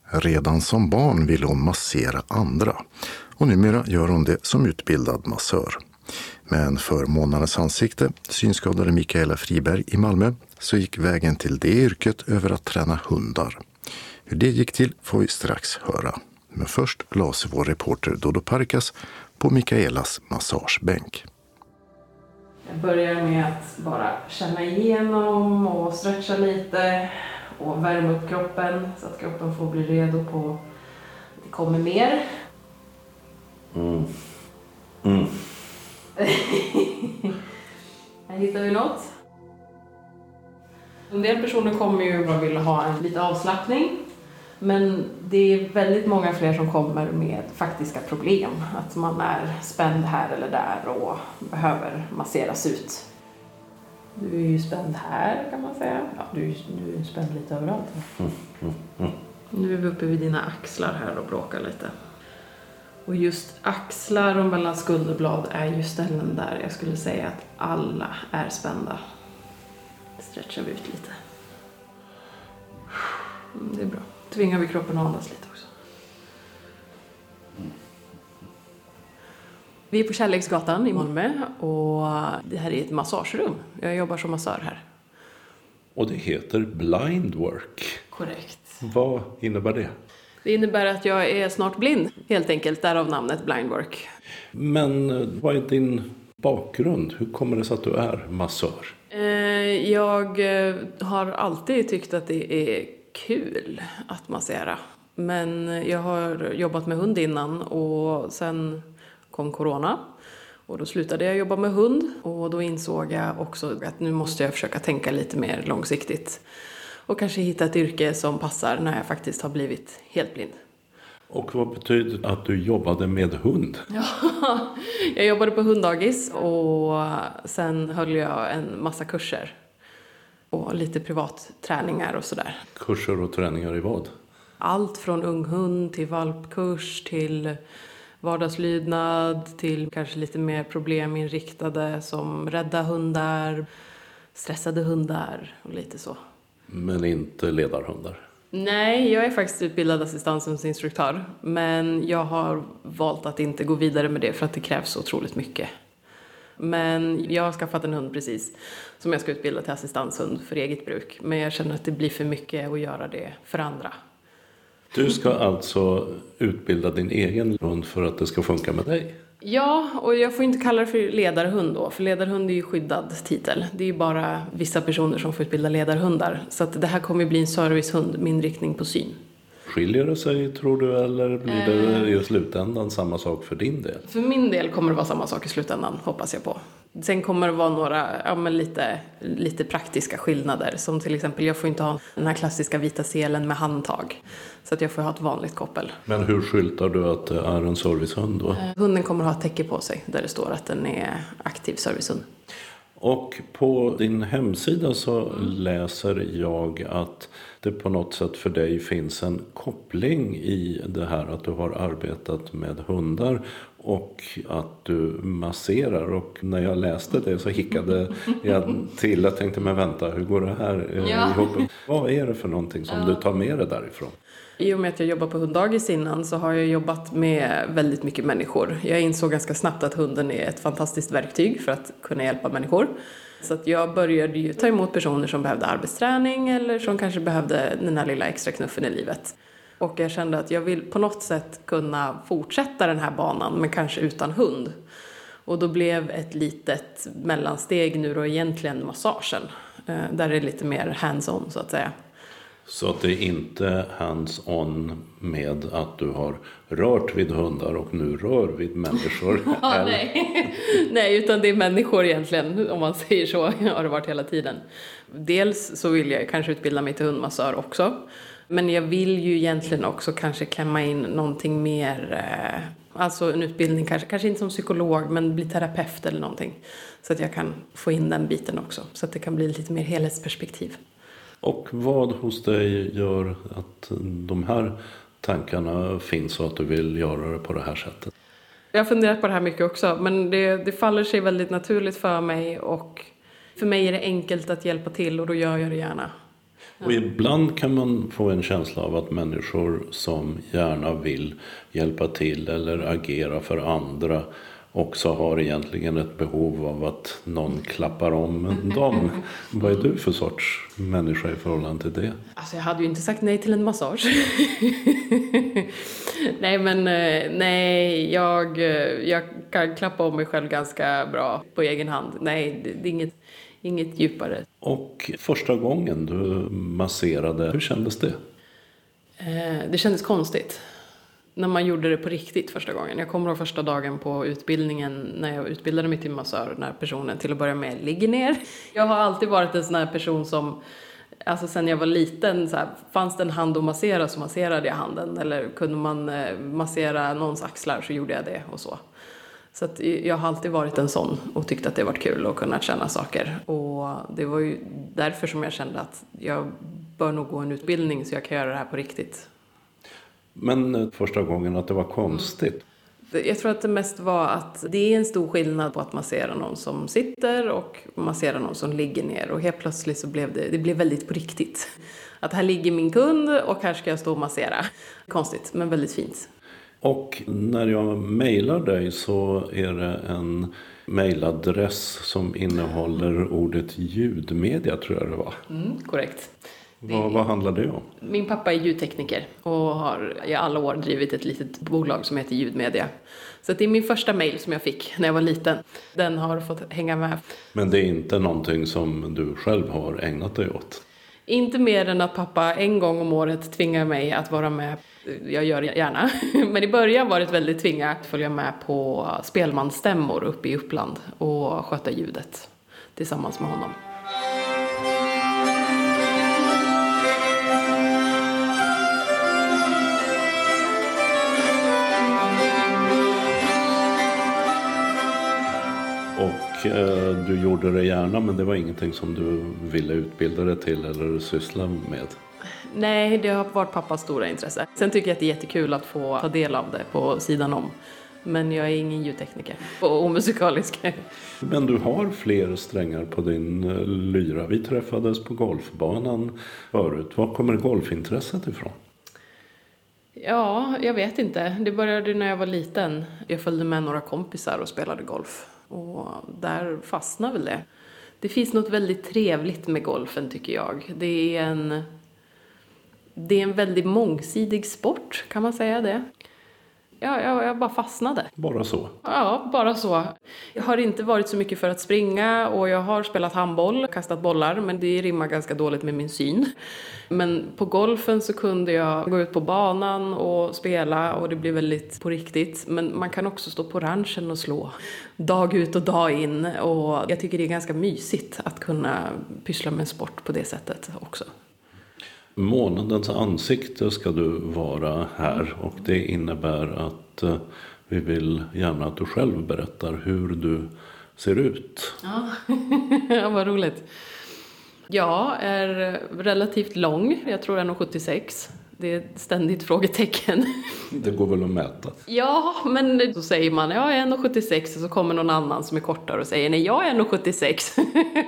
Redan som barn ville hon massera andra och numera gör hon det som utbildad massör. Men för Månadens ansikte, synskadade Mikaela Friberg i Malmö, så gick vägen till det yrket över att träna hundar. Hur det gick till får vi strax höra. Men först la sig vår reporter Dodo Parkas på Mikaelas massagebänk. Jag börjar med att bara känna igenom och stretcha lite och värma upp kroppen så att kroppen får bli redo på att det kommer mer. Här hittar vi något. En del personer kommer ju och vill ha en lite avslappning. Men det är väldigt många fler som kommer med faktiska problem. Att man är spänd här eller där och behöver masseras ut. Du är ju spänd här kan man säga. Ja, du är spänd lite överallt. Nu är vi uppe vid dina axlar här och bråkar lite. Och just axlar och mellan skulderblad är ju ställen där jag skulle säga att alla är spända. Stretchar vi ut lite. Det är bra. Tvingar vi kroppen att andas lite också. Vi är på Kärleksgatan i Malmö och det här är ett massagerum. Jag jobbar som massör här. Och det heter blind work. Korrekt. Vad innebär det? Det innebär att jag är snart blind, helt enkelt, därav namnet blind work. Men vad är din bakgrund? Hur kommer det sig att du är massör? Jag har alltid tyckt att det är kul att massera. Men jag har jobbat med hund innan och sen kom corona. Och då slutade jag jobba med hund och då insåg jag också att nu måste jag försöka tänka lite mer långsiktigt. Och kanske hitta ett yrke som passar när jag faktiskt har blivit helt blind. Och vad betyder det att du jobbade med hund? Ja, jag jobbade på hunddagis och sen höll jag en massa kurser. Och lite privatträningar och sådär. Kurser och träningar i vad? Allt från unghund till valpkurs till vardagslydnad till kanske lite mer probleminriktade som rädda hundar, stressade hundar och lite så. Men inte ledarhundar? Nej, jag är faktiskt utbildad assistansinstruktör. Men jag har valt att inte gå vidare med det för att det krävs otroligt mycket. Men jag har skaffat en hund precis som jag ska utbilda till assistanshund för eget bruk. Men jag känner att det blir för mycket att göra det för andra. Du ska alltså utbilda din egen hund för att det ska funka med dig? Ja, och jag får inte kalla det för ledarhund då. För ledarhund är ju skyddad titel. Det är ju bara vissa personer som får utbilda ledarhundar. Så att det här kommer bli en servicehund med inriktning på syn. Skiljer det sig tror du eller blir det i slutändan samma sak för din del? För min del kommer det vara samma sak i slutändan, hoppas jag på. Sen kommer det vara några lite praktiska skillnader. Som till exempel, jag får inte ha den här klassiska vita selen med handtag. Så att jag får ha ett vanligt koppel. Men hur skyltar du att det är en servicehund då? Hunden kommer att ha ett täcke på sig där det står att den är aktiv servicehund. Och på din hemsida så läser jag att det på något sätt för dig finns en koppling i det här att du har arbetat med hundar och att du masserar. Och när jag läste det så hickade jag till. Jag tänkte, men vänta, hur går det här ihop? Vad är det för någonting som du tar med dig därifrån? I och med att jag jobbar på hunddagis innan så har jag jobbat med väldigt mycket människor. Jag insåg ganska snabbt att hunden är ett fantastiskt verktyg för att kunna hjälpa människor. Så att jag började ju ta emot personer som behövde arbetsträning eller som kanske behövde den här lilla extra knuffen i livet. Och jag kände att jag vill på något sätt kunna fortsätta den här banan men kanske utan hund. Och då blev ett litet mellansteg nu då egentligen massagen. Där är det lite mer hands-on så att säga. Så att det är inte hands-on med att du har rört vid hundar och nu rör vid människor? Nej, utan det är människor egentligen, om man säger så, har det varit hela tiden. Dels så vill jag kanske utbilda mig till hundmassör också. Men jag vill ju egentligen också kanske klämma in någonting mer, alltså en utbildning kanske inte som psykolog men bli terapeut eller någonting. Så att jag kan få in den biten också, så att det kan bli lite mer helhetsperspektiv. Och vad hos dig gör att de här tankarna finns och att du vill göra det på det här sättet? Jag har funderat på det här mycket också, men det faller sig väldigt naturligt för mig och för mig är det enkelt att hjälpa till och då gör jag det gärna. Och ibland kan man få en känsla av att människor som gärna vill hjälpa till eller agera för andra också har egentligen ett behov av att någon klappar om dem. Vad är du för sorts människa i förhållande till det? Alltså jag hade ju inte sagt nej till en massage. Jag kan klappa om mig själv ganska bra på egen hand. Nej, det är inget djupare. Och första gången du masserade, hur kändes det? Det kändes konstigt. När man gjorde det på riktigt första gången. Jag kommer ihåg första dagen på utbildningen när jag utbildade mig till massör. När personen till att börja med ligger ner. Jag har alltid varit en sån här person som, alltså sen jag var liten, så här, fanns det en hand att massera så masserade jag handen. Eller kunde man massera någons axlar så gjorde jag det och så. Så att jag har alltid varit en sån och tyckt att det varit kul att kunna känna saker. Och det var ju därför som jag kände att jag bör nog gå en utbildning så jag kan göra det här på riktigt. Men första gången att det var konstigt? Jag tror att det mest var att det är en stor skillnad på att massera någon som sitter och massera någon som ligger ner. Och helt plötsligt så blev det blev väldigt på riktigt. Att här ligger min kund och här ska jag stå och massera. Konstigt, men väldigt fint. Och när jag mejlar dig så är det en mejladress som innehåller ordet ljudmedia, tror jag det var. Korrekt. Vad handlar det om? Min pappa är ljudtekniker och har i alla år drivit ett litet bolag som heter Ljudmedia. Så det är min första mejl som jag fick när jag var liten. Den har fått hänga med. Men det är inte någonting som du själv har ägnat dig åt? Inte mer än att pappa en gång om året tvingar mig att vara med. Jag gör det gärna. Men i början var det väldigt tvingat att följa med på spelmansstämmor uppe i Uppland och sköta ljudet tillsammans med honom. Och du gjorde det gärna, men det var ingenting som du ville utbilda dig till eller syssla med? Nej, det har varit pappas stora intresse. Sen tycker jag att det är jättekul att få ta del av det på sidan om. Men jag är ingen ljudtekniker och musikalisk. Men du har fler strängar på din lyra. Vi träffades på golfbanan förut. Var kommer golfintresset ifrån? Ja, jag vet inte. Det började när jag var liten. Jag följde med några kompisar och spelade golf. Och där fastnade väl det. Det finns något väldigt trevligt med golfen, tycker jag. Det är en väldigt mångsidig sport, kan man säga det? Ja, jag bara fastnade. Bara så? Ja, bara så. Jag har inte varit så mycket för att springa och jag har spelat handboll, kastat bollar, men det rimmar ganska dåligt med min syn. Men på golfen så kunde jag gå ut på banan och spela och det blev väldigt på riktigt. Men man kan också stå på ranchen och slå dag ut och dag in. Och jag tycker det är ganska mysigt att kunna pyssla med sport på det sättet också. Månadens ansikte ska du vara här och det innebär att vi vill gärna att du själv berättar hur du ser ut. Ja, vad roligt. Jag är relativt lång, jag tror jag är nog 76. Det är ett ständigt frågetecken. Det går väl att mäta? Ja, men så säger man jag är 1,76 och så kommer någon annan som är kortare och säger nej, jag är 1,76.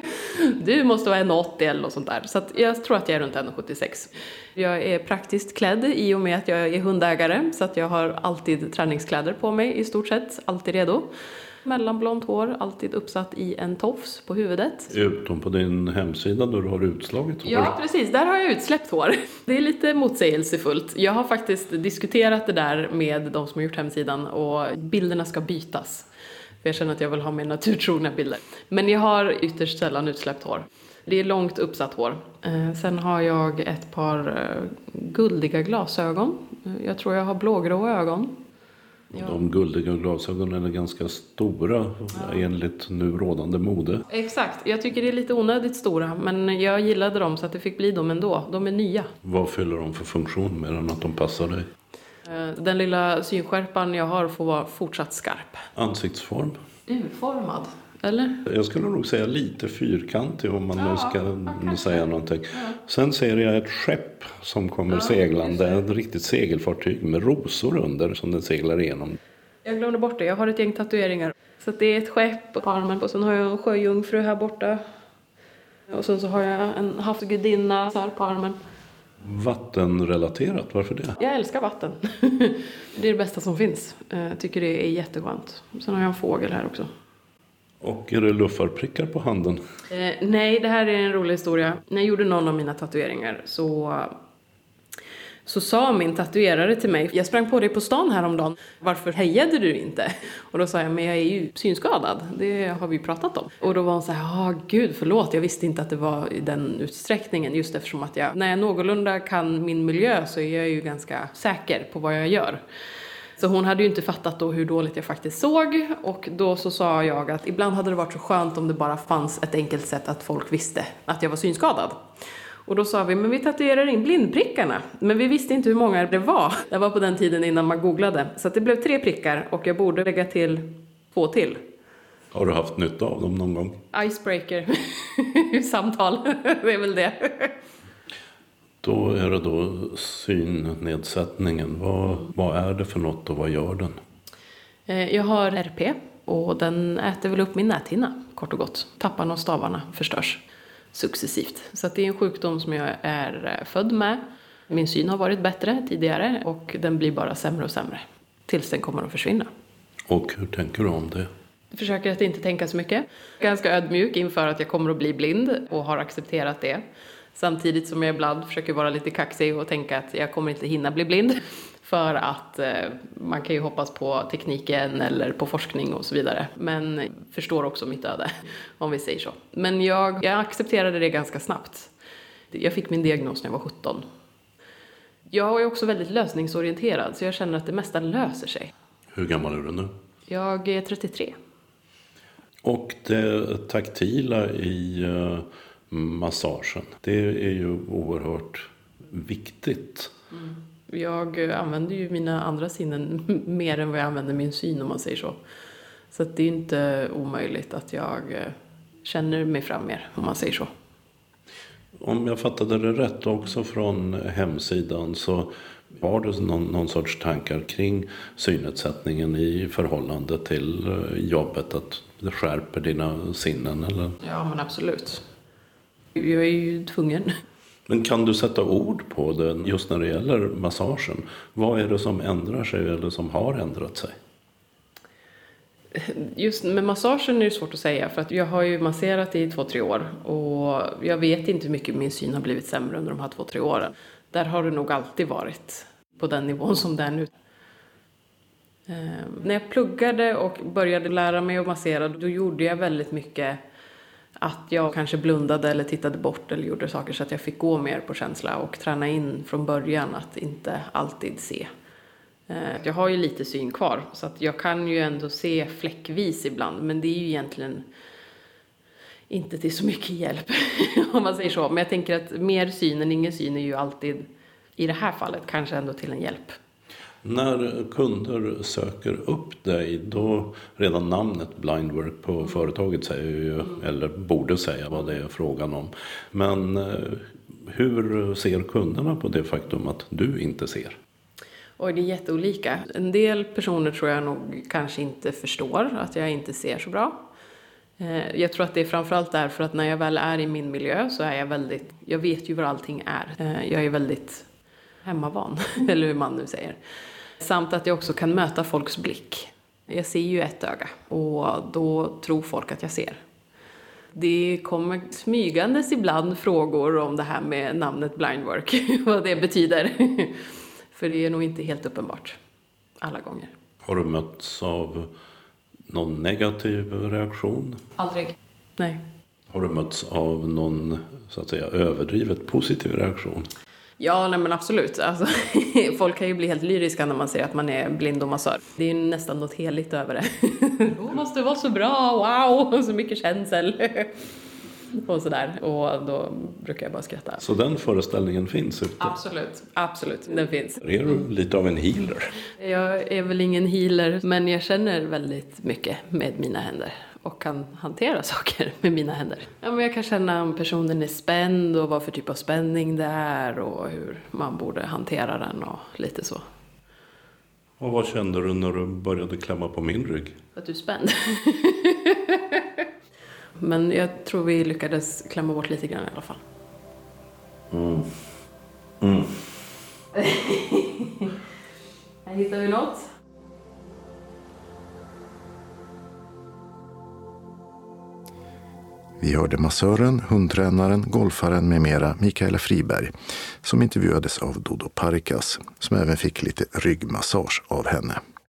Du måste vara 1,80 eller något sånt där. Så att jag tror att jag är runt 1,76. Jag är praktiskt klädd i och med att jag är hundägare. Så att jag har alltid träningskläder på mig i stort sett. Alltid redo. Mellanblont hår, alltid uppsatt i en tofs på huvudet. Utom på din hemsida då du har utslaget hår. Ja, precis. Där har jag utsläppt hår. Det är lite motsägelsefullt. Jag har faktiskt diskuterat det där med de som har gjort hemsidan och bilderna ska bytas. För jag känner att jag vill ha mer naturtrogna bilder. Men jag har ytterst sällan utsläppt hår. Det är långt uppsatt hår. Sen har jag ett par guldiga glasögon. Jag tror jag har blågrå ögon. Ja. De guldiga glasögonen är ganska stora enligt nu rådande mode. Exakt, jag tycker det är lite onödigt stora, men jag gillade dem så att det fick bli dem ändå. De är nya. Vad fyller de för funktion mer än att de passar dig? Den lilla synskärpan jag har får vara fortsatt skarp. Ansiktsform? U-formad, eller? Jag skulle nog säga lite fyrkantig om man nu ska säga någonting. Ja. Sen ser jag ett skepp som kommer seglande. Ett riktigt segelfartyg med rosor under som den seglar igenom. Jag glömde bort det. Jag har ett gäng tatueringar. Så det är ett skepp på armen och sen har jag en sjöjungfru här borta. Och sen så har jag en havsgudinna så här på armen. Vattenrelaterat, varför det? Jag älskar vatten. Det är det bästa som finns. Jag tycker det är jätteskönt. Sen har jag en fågel här också. Och är det luffarprickar på handen? Nej, det här är en rolig historia. När jag gjorde någon av mina tatueringar så sa min tatuerare till mig, jag sprang på dig på stan häromdagen, varför hejade du inte? Och då sa jag, men jag är ju synskadad, det har vi pratat om. Och då var hon så här, gud förlåt, jag visste inte att det var i den utsträckningen, just eftersom att när jag någorlunda kan min miljö så är jag ju ganska säker på vad jag gör. Så hon hade ju inte fattat då hur dåligt jag faktiskt såg, och då så sa jag att ibland hade det varit så skönt om det bara fanns ett enkelt sätt att folk visste att jag var synskadad. Och då sa vi, men vi tatuerar in blindprickarna. Men vi visste inte hur många det var. Det var på den tiden innan man googlade. Så att det blev 3 prickar och jag borde lägga till 2 till. Har du haft nytta av dem någon gång? Icebreaker. Samtal. Det är väl det. Då är det då synnedsättningen. Vad är det för något och vad gör den? Jag har RP och den äter väl upp min näthinna, kort och gott. Tapparna och stavarna förstörs successivt. Så att det är en sjukdom som jag är född med. Min syn har varit bättre tidigare och den blir bara sämre och sämre. Tills den kommer att försvinna. Och hur tänker du om det? Jag försöker att inte tänka så mycket. Ganska ödmjuk inför att jag kommer att bli blind och har accepterat det. Samtidigt som jag ibland försöker vara lite kaxig och tänka att jag kommer inte hinna bli blind. För att man kan ju hoppas på tekniken eller på forskning och så vidare. Men förstår också mitt öde, om vi säger så. Men jag accepterade det ganska snabbt. Jag fick min diagnos när jag var 17. Jag är också väldigt lösningsorienterad, så jag känner att det mesta löser sig. Hur gammal är du nu? Jag är 33. Och det taktila i massagen, det är ju oerhört viktigt. Mm. Jag använder ju mina andra sinnen mer än vad jag använder min syn, om man säger så. Så att det är inte omöjligt att jag känner mig fram mer, om man säger så. Om jag fattade det rätt också från hemsidan, så har du någon sorts tankar kring synnedsättningen i förhållande till jobbet, att det skärper dina sinnen, eller? Ja, men absolut. Jag är ju tvungen. Men kan du sätta ord på det just när det gäller massagen? Vad är det som ändrar sig eller som har ändrat sig? Just med massagen är det svårt att säga, för att jag har ju masserat i 2-3 år och jag vet inte hur mycket min syn har blivit sämre under de här 2-3 åren. Där har det nog alltid varit på den nivån som det är nu. När jag pluggade och började lära mig att massera, då gjorde jag väldigt mycket att jag kanske blundade eller tittade bort eller gjorde saker så att jag fick gå mer på känsla och träna in från början att inte alltid se. Jag har ju lite syn kvar, så att jag kan ju ändå se fläckvis ibland, men det är ju egentligen inte till så mycket hjälp om man säger så. Men jag tänker att mer syn än ingen syn är ju alltid, i det här fallet, kanske ändå till en hjälp. När kunder söker upp dig, då redan namnet Blindwork på företaget säger ju, eller borde säga vad det är frågan om. Men hur ser kunderna på det faktum att du inte ser? Och det är jätteolika. En del personer tror jag nog kanske inte förstår att jag inte ser så bra. Jag tror att det är framförallt därför att när jag väl är i min miljö så är jag vet ju vad allting är. Jag är väldigt hemmavan, eller hur man nu säger. Samt att jag också kan möta folks blick. Jag ser ju ett öga och då tror folk att jag ser. Det kommer smygandes ibland frågor om det här med namnet Blindwork, vad det betyder. För det är nog inte helt uppenbart alla gånger. Har du mötts av någon negativ reaktion? Aldrig. Nej. Har du mötts av någon, så att säga, överdrivet positiv reaktion? Ja, nej men absolut. Alltså, folk kan ju bli helt lyriska när man säger att man är blind och massör. Det är ju nästan något heligt över det. Det måste vara så bra, wow, så mycket känsel. Och sådär. Och då brukar jag bara skratta. Så den föreställningen finns ute? Absolut, den finns. Är du lite av en healer? Jag är väl ingen healer, men jag känner väldigt mycket med mina händer. Och kan hantera saker med mina händer. Ja, men jag kan känna om personen är spänd och vad för typ av spänning det är. Och hur man borde hantera den och lite så. Och vad kände du när du började klämma på min rygg? Att du är spänd. Men jag tror vi lyckades klämma bort lite grann i alla fall. Här hittar vi något. Vi hörde massören, hundtränaren, golfaren med mera Mikaela Friberg som intervjuades av Dodo Parikas som även fick lite ryggmassage av henne.